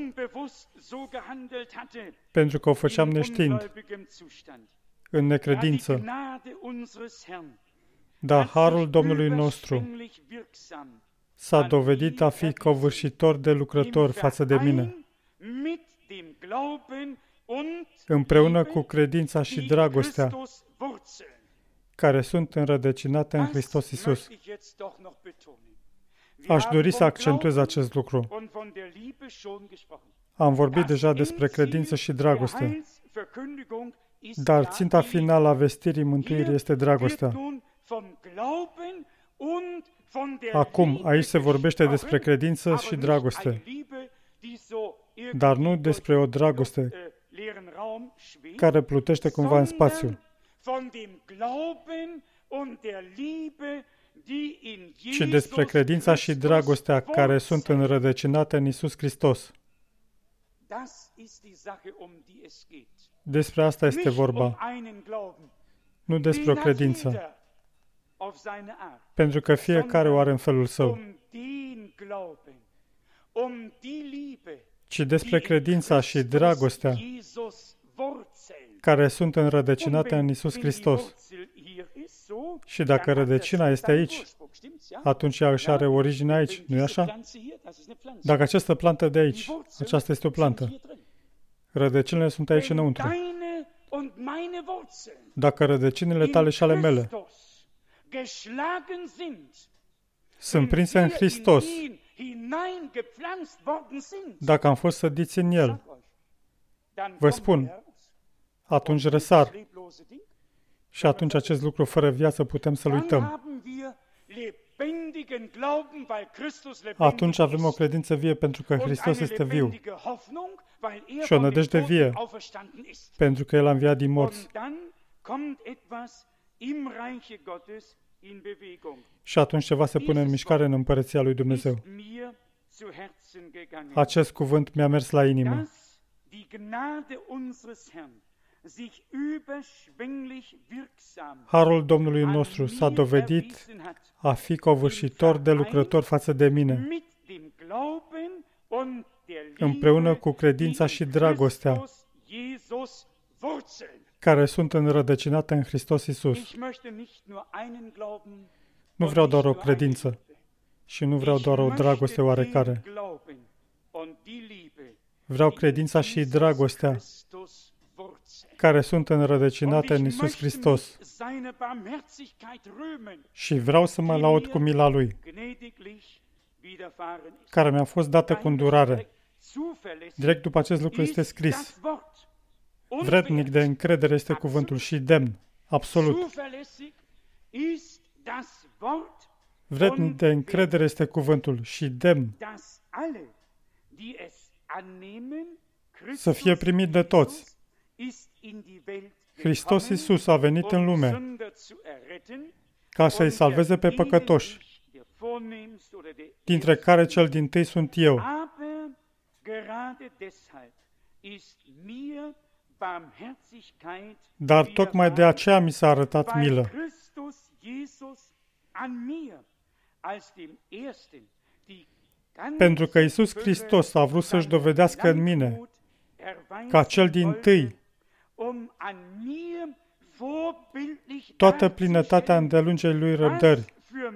pentru că o făceam neștiind, în necredință. Dar harul Domnului nostru s-a dovedit a fi covârșitor de lucrător față de mine, împreună cu credința și dragostea care sunt înrădăcinate în Hristos Iisus. Aș dori să accentuez acest lucru. Am vorbit deja despre credință și dragoste, dar ținta finală a vestirii mântuirii este dragostea. Acum, aici se vorbește despre credință și dragoste, dar nu despre o dragoste care plutește cumva în spațiu, ci despre credința și dragostea care sunt înrădăcinate în Iisus Hristos. Despre asta este vorba, nu despre o credință, pentru că fiecare o are în felul său, ci despre credința și dragostea care sunt înrădăcinate în Iisus Hristos. Și dacă rădăcina este aici, atunci ea își are origine aici, nu-i așa? Dacă această plantă de aici, aceasta este o plantă, rădăcinile sunt aici înăuntru. Dacă rădăcinile tale și ale mele sunt prinse în Hristos, dacă am fost sădiți în El, vă spun, atunci răsar. Și atunci acest lucru fără viață putem să-l uităm. Atunci avem o credință vie pentru că Hristos este viu și o nădejde vie pentru că El a înviat din morți. Și atunci ceva se pune în mișcare în împărăția lui Dumnezeu. Acest cuvânt mi-a mers la inimă. Harul Domnului nostru s-a dovedit a fi covârșitor de lucrător față de mine, împreună cu credința și dragostea care sunt înrădăcinate în Hristos Iisus. Nu vreau doar o credință și nu vreau doar o dragoste oarecare. Vreau credința și dragostea care sunt înrădăcinate în Iisus Hristos. Și vreau să mă laud cu mila Lui, care mi-a fost dată cu îndurare. Direct după acest lucru este scris: vrednic de încredere este cuvântul și demn, absolut. Vrednic de încredere este cuvântul și demn să fie primit de toți. Hristos Iisus a venit în lume ca să-i salveze pe păcătoși, dintre care cel dintâi sunt eu. Dar tocmai de aceea mi s-a arătat milă, pentru că Iisus Hristos a vrut să-și dovedească în mine, ca cel dintâi, toată plinătatea îndelungei Lui răbdări,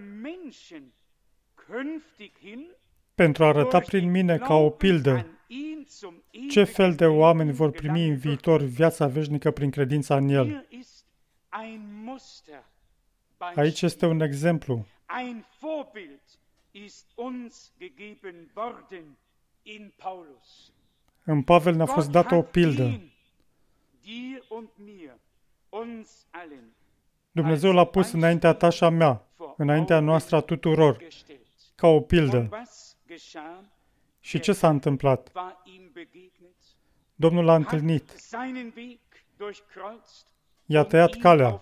pentru a arăta prin mine ca o pildă ce fel de oameni vor primi în viitor viața veșnică prin credința în El. Aici este un exemplu. În Pavel ne-a fost dată o pildă. Dumnezeu l-a pus înaintea ta și a mea, înaintea noastră a tuturor, ca o pildă. Și ce s-a întâmplat? Domnul l-a întâlnit. I-a tăiat calea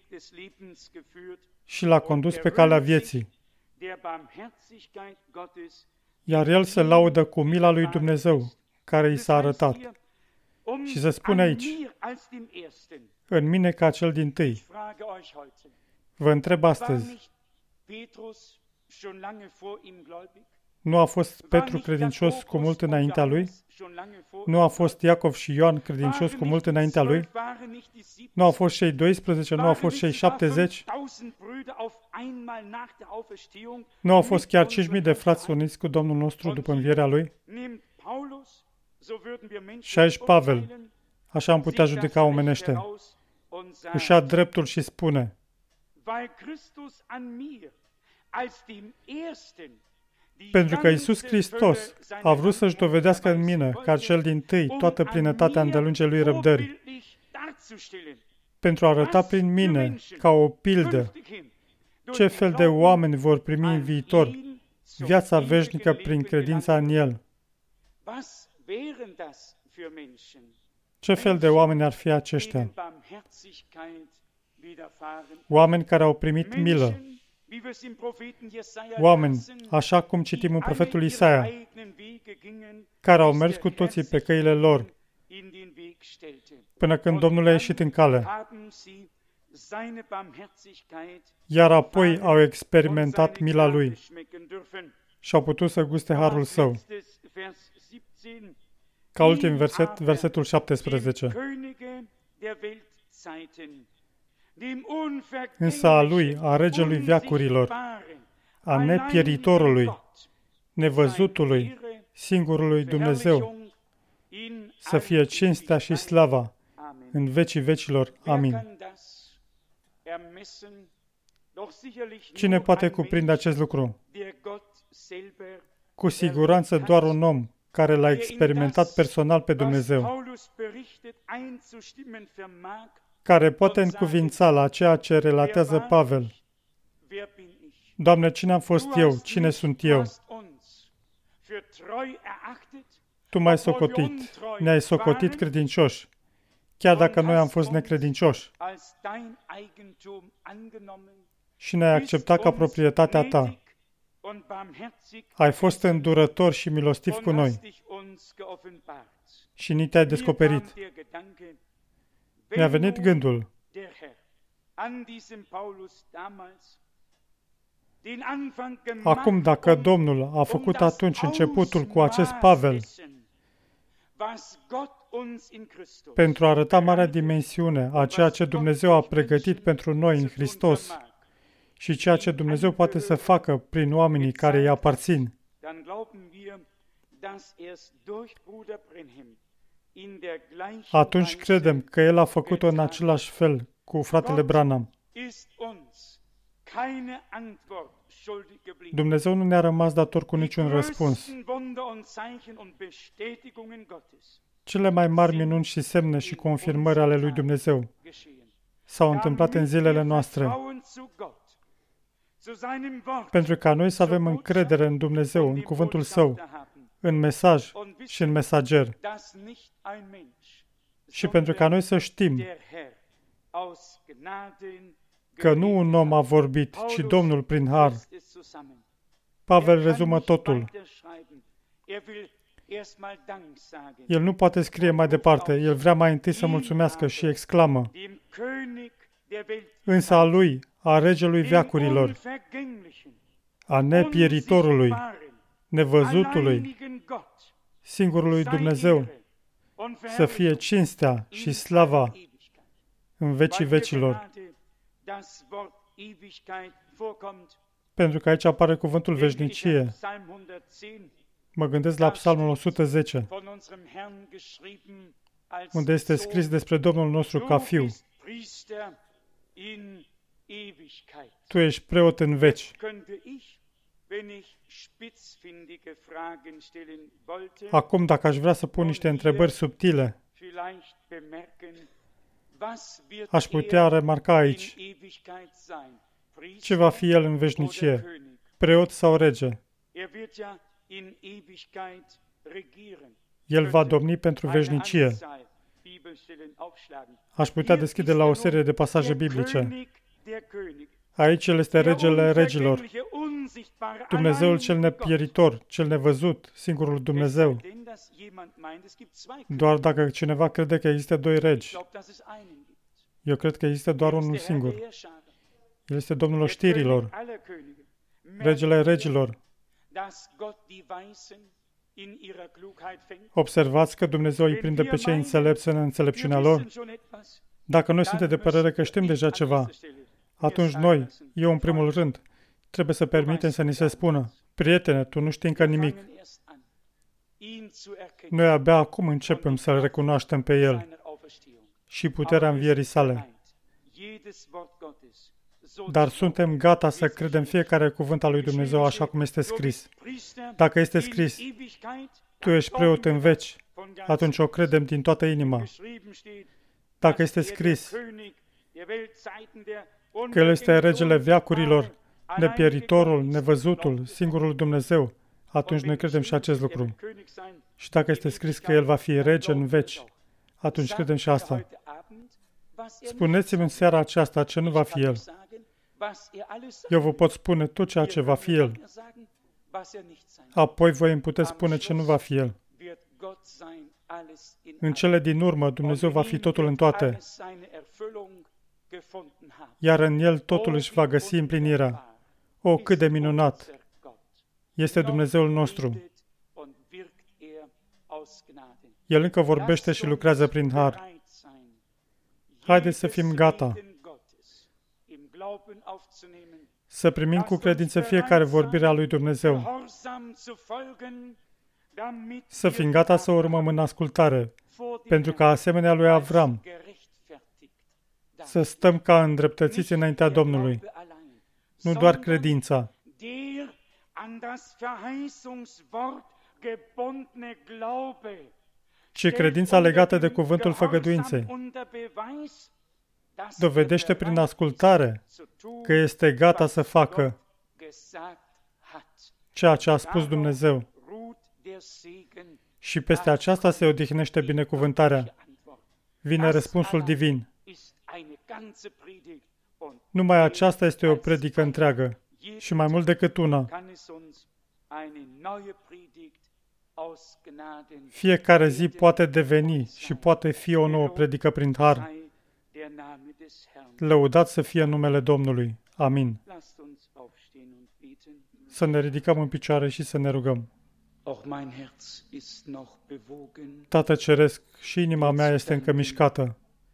și l-a condus pe calea vieții. Iar el se laudă cu mila lui Dumnezeu, care i s-a arătat. Și se spune aici: în mine ca cel dintâi. Vă întreb astăzi, Nu a fost Petru credincios cu mult înaintea lui? Nu a fost Iacov și Ioan credincios cu mult înaintea lui? Nu au fost cei doisprezece, nu au fost cei șaptezeci? Nu au fost chiar cinci mii de frați uniți cu Domnul nostru după învierea lui? Și aici Pavel, așa am putea judeca omenește, își ia dreptul și spune: pentru că Iisus Hristos a vrut să-și dovedească în mine, ca cel dintâi, toată plinătatea îndelungei lui răbdării, pentru a arăta prin mine, ca o pildă, ce fel de oameni vor primi în viitor viața veșnică prin credința în El. Ce fel de oameni ar fi aceștia? Oameni care au primit milă. Oameni, așa cum citim în profetul Isaia, care au mers cu toții pe căile lor, până când Domnul a ieșit în cale. Iar apoi au experimentat mila Lui și au putut să guste harul Său. Ca ultim verset, versetul șaptesprezece. Însă a Lui, a Regelui veacurilor, a nepieritorului, nevăzutului, singurului Dumnezeu, să fie cinstea și slava în vecii vecilor. Amin. Cine poate cuprinde acest lucru? Cu siguranță doar un om care l-a experimentat personal pe Dumnezeu, care poate încuvința la ceea ce relatează Pavel. Doamne, cine am fost eu? Cine sunt eu? Tu m-ai socotit, ne-ai socotit credincioși, chiar dacă noi am fost necredincioși, și ne-ai acceptat ca proprietatea ta. Ai fost îndurător și milostiv cu noi și ni te-ai descoperit. Mi-a venit gândul, acum dacă Domnul a făcut atunci începutul cu acest Pavel pentru a arăta marea dimensiune a ceea ce Dumnezeu a pregătit pentru noi în Hristos și ceea ce Dumnezeu poate să facă prin oamenii care îi aparțin, atunci credem că El a făcut-o în același fel cu fratele Branham. Dumnezeu nu ne-a rămas dator cu niciun răspuns. Cele mai mari minuni și semne și confirmări ale lui Dumnezeu s-au întâmplat în zilele noastre, pentru ca noi să avem încredere în Dumnezeu, în cuvântul Său, în mesaj și în mesager, și pentru ca noi să știm că nu un om a vorbit, ci Domnul prin har. Pavel rezumă totul. El nu poate scrie mai departe, el vrea mai întâi să mulțumească și exclamă: însă a Lui, a Regelui veacurilor, a nepieritorului, nevăzutului, singurului Dumnezeu, să fie cinstea și slava în vecii vecilor. Pentru că aici apare cuvântul veșnicie. Mă gândesc la Psalmul o sută zece, unde este scris despre Domnul nostru ca Fiu. Tu ești preot în veci. Acum, dacă aș vrea să pun niște întrebări subtile, aș putea remarca aici: ce va fi El în veșnicie, preot sau rege? El va domni pentru veșnicie. Aș putea deschide la o serie de pasaje biblice. Aici El este Regele regilor, Dumnezeul cel nepieritor, cel nevăzut, singurul Dumnezeu. Doar dacă cineva crede că există doi regi, eu cred că există doar unul singur. El este Domnul oștirilor, Regele regilor, Observați că Dumnezeu îi prinde pe cei înțelepți în înțelepciunea lor? Dacă noi suntem de părere că știm deja ceva, atunci noi, eu în primul rând, trebuie să permitem să ni se spună: prietene, tu nu știi încă nimic. Noi abia acum începem să-L recunoaștem pe El și puterea învierii sale. Dar suntem gata să credem fiecare cuvânt al lui Dumnezeu așa cum este scris. Dacă este scris, tu ești preot în veci, atunci o credem din toată inima. Dacă este scris că El este regele veacurilor, nepieritorul, nevăzutul, singurul Dumnezeu, atunci noi credem și acest lucru. Și dacă este scris că El va fi rege în veci, atunci credem și asta. Spuneți-mi în seara aceasta ce nu va fi El. Eu vă pot spune tot ceea ce va fi El. Apoi voi îmi puteți spune ce nu va fi El. În cele din urmă, Dumnezeu va fi totul în toate, iar în El totul își va găsi împlinirea. O, cât de minunat este Dumnezeul nostru! El încă vorbește și lucrează prin har. Haideți să fim gata să primim cu credință fiecare vorbire a lui Dumnezeu, să fim gata să o urmăm în ascultare, pentru că asemenea lui Avram, să stăm ca îndreptățiți înaintea Domnului, nu doar credința, ci credința legată de cuvântul făgăduinței. Dovedește prin ascultare că este gata să facă ceea ce a spus Dumnezeu. Și peste aceasta se odihnește binecuvântarea. Vine răspunsul divin. Numai aceasta este o predică întreagă și mai mult decât una. Fiecare zi poate deveni și poate fi o nouă predică prin har. Lăudat să fie numele Domnului. Amin. Să ne ridicăm în picioare și să ne rugăm. Tată Ceresc, și inima mea este încă mișcată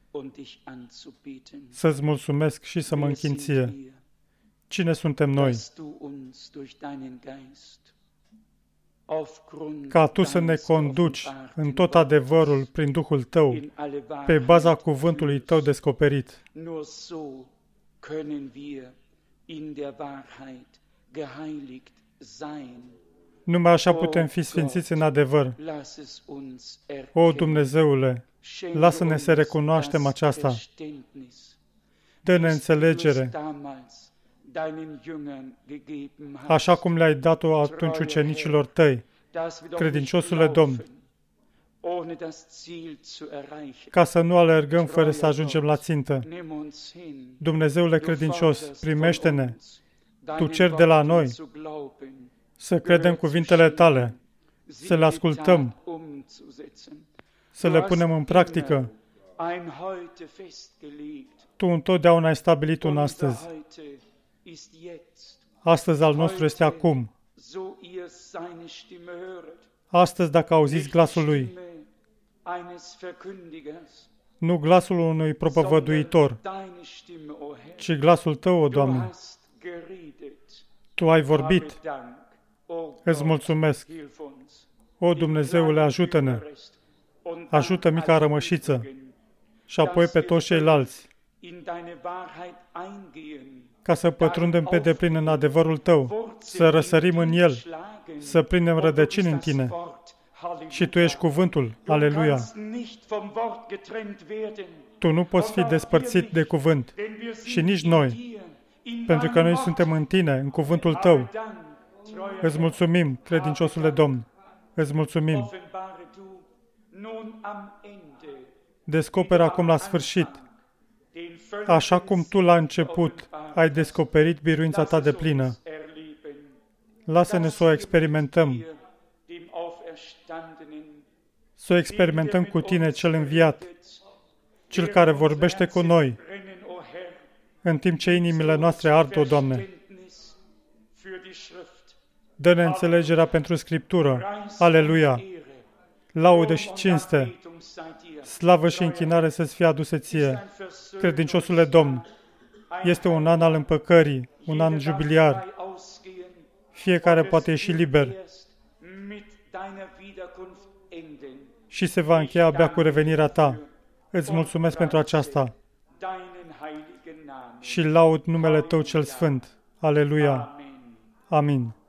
să-ți mulțumesc și să mă închin ție. Cine suntem noi? Ca Tu să ne conduci în tot adevărul prin Duhul Tău, pe baza cuvântului Tău descoperit. Numai așa putem fi sfințiți în adevăr. O, Dumnezeule, lasă-ne să recunoaștem aceasta. Dă-ne înțelegere, așa cum le-ai dat-o atunci ucenicilor Tăi, credinciosule Domn, ca să nu alergăm fără să ajungem la țintă. Dumnezeule credincios, primește-ne. Tu ceri de la noi să credem cuvintele Tale, să le ascultăm, să le punem în practică. Tu întotdeauna ai stabilit un astăzi. Astăzi al nostru este acum. Astăzi, dacă auziți glasul Lui, nu glasul unui propovăduitor, ci glasul Tău, o Doamne. Tu ai vorbit. Îți mulțumesc. O, Dumnezeule, ajută-ne. Ajută mica rămășiță și apoi pe toți ceilalți, ca să pătrundem pe deplin în adevărul Tău, să răsărim în El, să prindem rădăcini în Tine. Și Tu ești cuvântul. Aleluia! Tu nu poți fi despărțit de cuvânt și nici noi, pentru că noi suntem în Tine, în cuvântul Tău. Îți mulțumim, credinciosule Domn. Îți mulțumim. Descoperă acum la sfârșit, așa cum Tu la început ai descoperit biruința Ta deplină. Lasă-ne să o experimentăm. Să o experimentăm cu Tine, Cel înviat, Cel care vorbește cu noi, în timp ce inimile noastre ard, o Doamne. Dă-ne înțelegerea pentru Scriptură. Aleluia! Laudă și cinste, slavă și închinare să-ți fie aduse ție. Credinciosule Domn, este un an al împăcării, un an jubiliar. Fiecare poate ieși liber și se va încheia abia cu revenirea ta. Îți mulțumesc pentru aceasta și laud numele Tău cel Sfânt. Aleluia! Amin.